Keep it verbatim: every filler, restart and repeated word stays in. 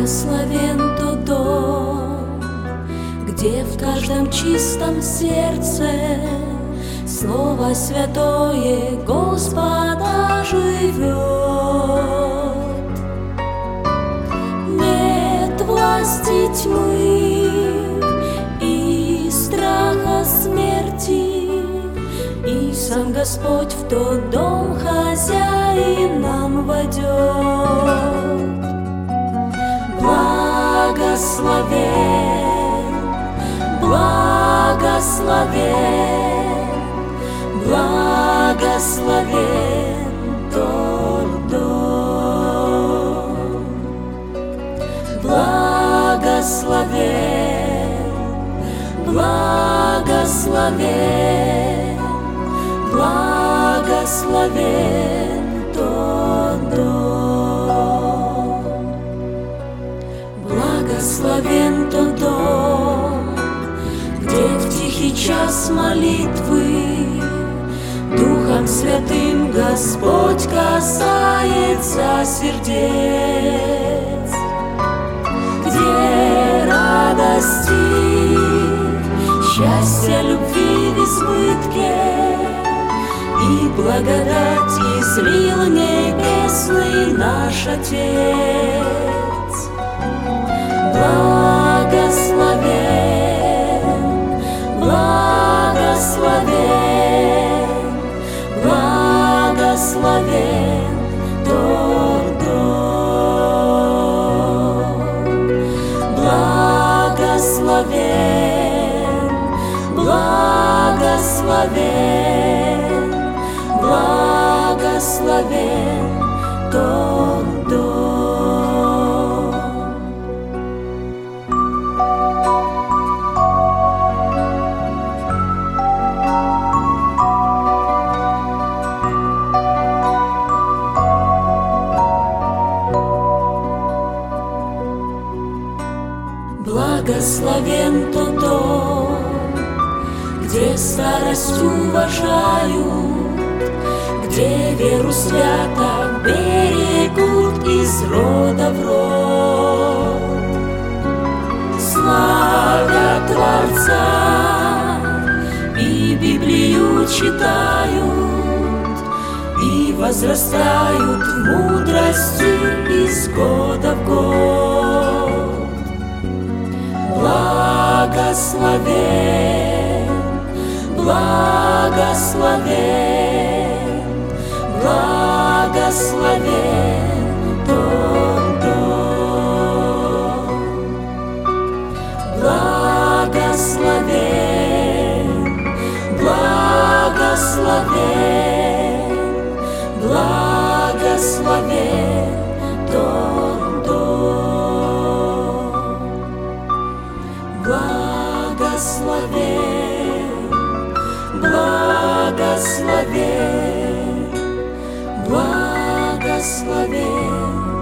Благословен тот дом, где в каждом чистом сердце Слово святое Господа живет. Нет власти тьмы и страха смерти, и сам Господь в тот дом хозяин нам войдет. Благословен, благословен, благословен тот дом. Благословен, благословен, благословен тот дом. Благословен тот дом, где в тихий час молитвы Духом Святым Господь касается сердец, где радости, счастья, любви в избытке и благодать излил небесный наш Отец. Благословен, благословен, благословен тот дом. Благословен, благословен, благословен тот дом. Благословен тот дом, где старость уважают, где веру свято берегут из рода в род. Славят Творца и Библию читают, и возрастают в мудрости из года в год. Благословен, благословен, благословен тот дом. Благословен, благословен, благословен тот дом. Благословен, благословен, благословен